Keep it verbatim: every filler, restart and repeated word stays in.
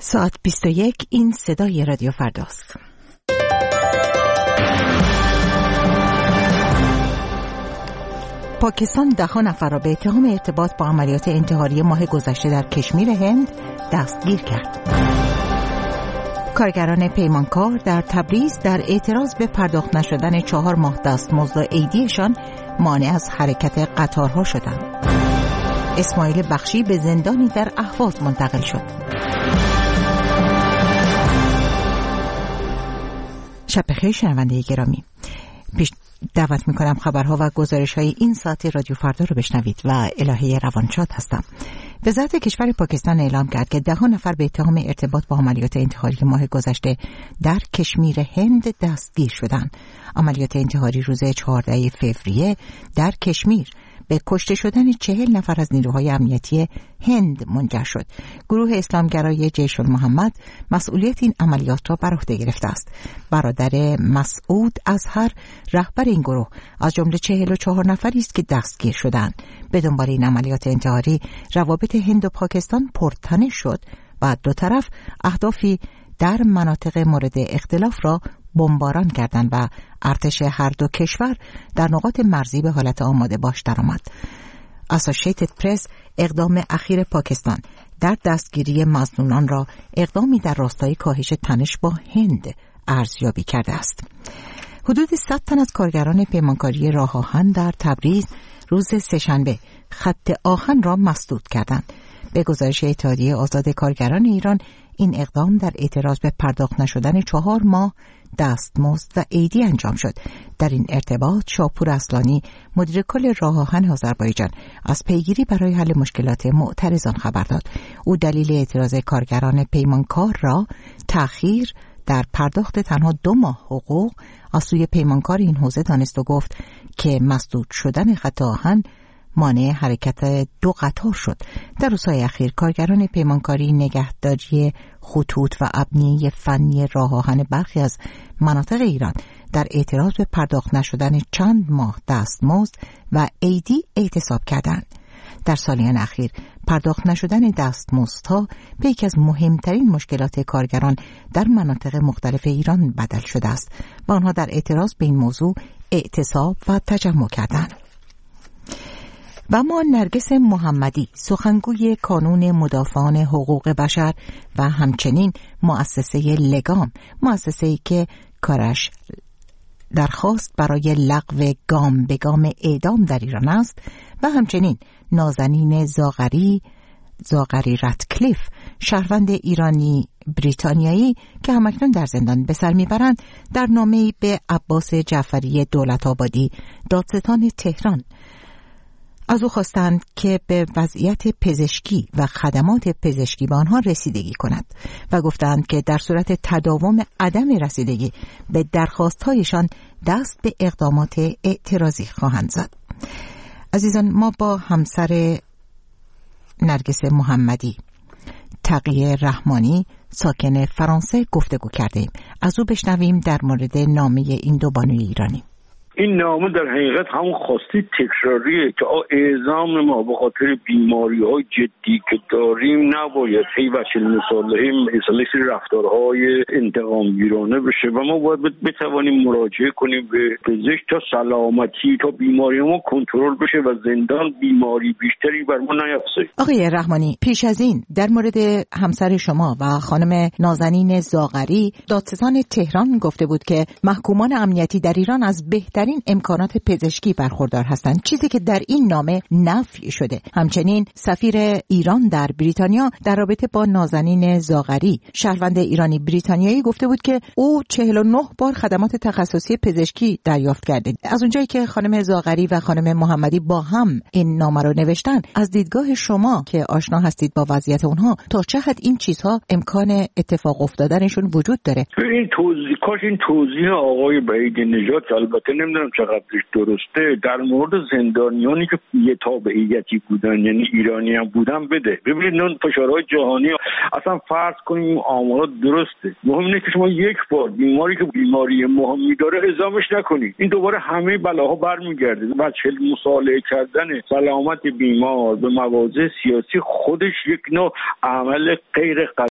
ساعت بیست و یک. این صدای رادیو فرداست. پاکستان ده نفر را به اتهام ارتباط با عملیات انتحاری ماه گذشته در کشمیر هند دستگیر کرد. کارگران پیمانکار در تبریز در اعتراض به پرداخت نشدن چهار ماه دستمزد عیدیشان مانع از حرکت قطارها شدند. اسماعیل بخشی به زندانی در اهواز منتقل شد. شب بخیر شنونده گرامی. پیش دعوت میکنم خبرها و گزارش های این ساعت رادیو فردا رو بشنوید و الهه روانشاد هستم. وزارت کشور پاکستان اعلام کرد که ده نفر به اتهام ارتباط با عملیات انتحاری ماه گذشته در کشمیر هند دستگیر شدند. عملیات انتحاری روز چهاردهم فوریه در کشمیر به کشته شدن چهل نفر از نیروهای امنیتی هند منجر شد. گروه اسلامگرای جیش المحمد مسئولیت این عملیات را بر عهده گرفته است. برادر مسعود اظهر رهبر این گروه از جمله چهل و چهار نفری است که دستگیر شدند. به دنبال این عملیات انتحاری روابط هند و پاکستان پرتنش شد و دو طرف اهدافی در مناطق مورد اختلاف را بمباران کردند و ارتش هر دو کشور در نقاط مرزی به حالت آماده باش درآمد. اسوسییتد پرس اقدام اخیر پاکستان در دستگیری مظنونان را اقدامی در راستای کاهش تنش با هند ارزیابی کرده است. حدود صد تن از کارگران پیمانکاری راه آهن در تبریز روز سه‌شنبه خط آهن را مسدود کردند. به گزارش اتحادیه آزاد کارگران ایران، این اقدام در اعتراض به پرداخت نشدن چهار ماه دستمزد و عیدی انجام شد. در این ارتباط شاپور اصلانی مدیر کل راه آهن آذربایجان از پیگیری برای حل مشکلات معترضان خبر داد. او دلیل اعتراض کارگران پیمانکار را تأخیر در پرداخت تنها دو ماه حقوق از سوی پیمانکار این حوزه دانست و گفت که مسدود شدن خط آهن مانع حرکت دو قطار شد. در روزهای اخیر کارگران پیمانکاری نگهداری خطوط و ابنیه فنی راه آهن برخی از مناطق ایران در اعتراض به پرداخت نشدن چند ماه دستمزد و عیدی اعتصاب کردند. در سالیان اخیر پرداخت نشدن دستمزدها به یکی از مهمترین مشکلات کارگران در مناطق مختلف ایران بدل شده است و آنها در اعتراض به این موضوع اعتصاب و تجمع کردند. و ما نرگس محمدی سخنگوی کانون مدافعان حقوق بشر و همچنین مؤسسه لگام، مؤسسه‌ای که کارش درخواست برای لغو گام به گام اعدام در ایران است، و همچنین نازنین زاغری زاغری رتکلیف، شهروند ایرانی بریتانیایی که همکنون در زندان به سر میبرند، در نامه‌ای به عباس جعفری دولت آبادی دادستان تهران از او خواستند که به وضعیت پزشکی و خدمات پزشکی به آنها رسیدگی کند و گفتند که در صورت تداوم عدم رسیدگی به درخواست‌هایشان دست به اقدامات اعتراضی خواهند زد. عزیزان، ما با همسر نرگس محمدی، تقیه رحمانی، ساکن فرانسه گفتگو کردیم. از او بشنویم در مورد نامه این دو بانوی ایرانی. این نامه در حقیقت همون خواسته تکراریه که اعزام ما به خاطر بیماری‌های جدی که داریم نباید هی وسیل مصالحه مثل رفتارهای انتقامگیرانه بشه و ما باید بتوانیم مراجعه کنیم به پزشک تا سلامتی تا بیماری ما کنترل بشه و زندان بیماری بیشتری بر ما نیفته. آقای رحمانی، پیش از این در مورد همسر شما و خانم نازنین زاغری دادستان تهران گفته بود که محکومان امنیتی در ایران از بهتر این امکانات پزشکی برخوردار هستند، چیزی که در این نامه نفی شده. همچنین سفیر ایران در بریتانیا در رابطه با نازنین زاغری، شهروند ایرانی بریتانیایی، گفته بود که او چهل و نه بار خدمات تخصصی پزشکی دریافت کرده. از اونجایی که خانم زاغری و خانم محمدی با هم این نامه رو نوشتن، از دیدگاه شما که آشنا هستید با وضعیت اونها، تا چه حد این چیزها امکان اتفاق افتادنشون وجود داره؟ این توضیح کاش این توضیح آقای بعید نژاد، البته نمیدونم چقدرش درسته، در مورد زندانیانی که یه تابعیتی بودن، یعنی ایرانی هم بودن، بده. ببینید اون فشارهای جهانی، اصلا فرض کنیم آمارات درسته، مهم اینه که شما یک بار بیماری که بیماری مهمی داره اعزامش نکنید، این دوباره همه بلاها برمیگرده. و چل مصالحه کردن سلامت بیمار به مواضع سیاسی خودش یک نوع عمل غیر